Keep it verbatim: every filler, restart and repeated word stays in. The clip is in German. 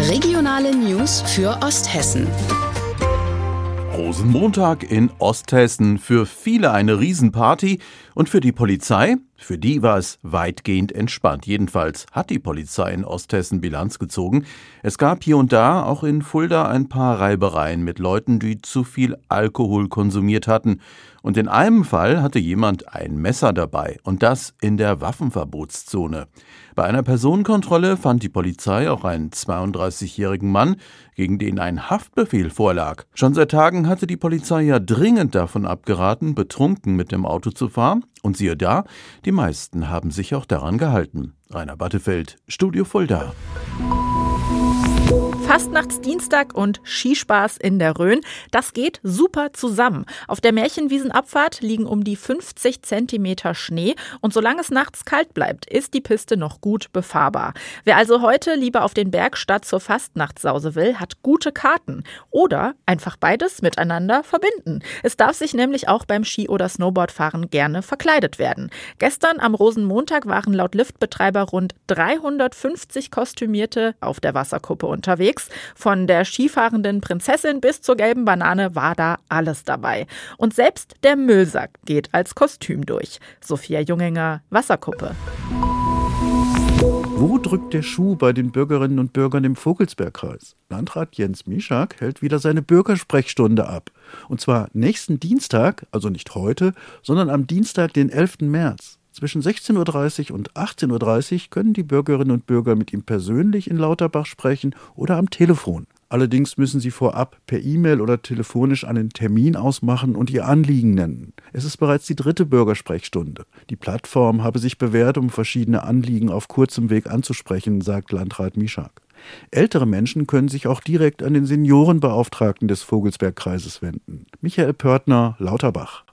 Regionale News für Osthessen. Rosenmontag in Osthessen. Für viele eine Riesenparty und für die Polizei, für die war es weitgehend entspannt. Jedenfalls hat die Polizei in Osthessen Bilanz gezogen. Es gab hier und da, auch in Fulda, ein paar Reibereien mit Leuten, die zu viel Alkohol konsumiert hatten. Und in einem Fall hatte jemand ein Messer dabei und das in der Waffenverbotszone. Bei einer Personenkontrolle fand die Polizei auch einen zweiunddreißigjährigen Mann, gegen den ein Haftbefehl vorlag. Schon seit Tagen hatte die Polizei ja dringend davon abgeraten, betrunken mit dem Auto zu fahren. Und siehe da, die meisten haben sich auch daran gehalten. Rainer Battefeld, Studio Fulda. Fastnachtsdienstag und Skispaß in der Rhön, das geht super zusammen. Auf der Märchenwiesenabfahrt liegen um die fünfzig Zentimeter Schnee und solange es nachts kalt bleibt, ist die Piste noch gut befahrbar. Wer also heute lieber auf den Berg statt zur Fastnachtssause will, hat gute Karten. Oder einfach beides miteinander verbinden. Es darf sich nämlich auch beim Ski- oder Snowboardfahren gerne verkleidet werden. Gestern am Rosenmontag waren laut Liftbetreiber rund dreihundertfünfzig Kostümierte auf der Wasserkuppe unterwegs. Von der skifahrenden Prinzessin bis zur gelben Banane war da alles dabei. Und selbst der Müllsack geht als Kostüm durch. Sophia Junginger, Wasserkuppe. Wo drückt der Schuh bei den Bürgerinnen und Bürgern im Vogelsbergkreis? Landrat Jens Mischak hält wieder seine Bürgersprechstunde ab. Und zwar nächsten Dienstag, also nicht heute, sondern am Dienstag, den elften März. Zwischen sechzehn Uhr dreißig und achtzehn Uhr dreißig können die Bürgerinnen und Bürger mit ihm persönlich in Lauterbach sprechen oder am Telefon. Allerdings müssen sie vorab per E-Mail oder telefonisch einen Termin ausmachen und ihr Anliegen nennen. Es ist bereits die dritte Bürgersprechstunde. Die Plattform habe sich bewährt, um verschiedene Anliegen auf kurzem Weg anzusprechen, sagt Landrat Mischak. Ältere Menschen können sich auch direkt an den Seniorenbeauftragten des Vogelsbergkreises wenden. Michael Pörtner, Lauterbach.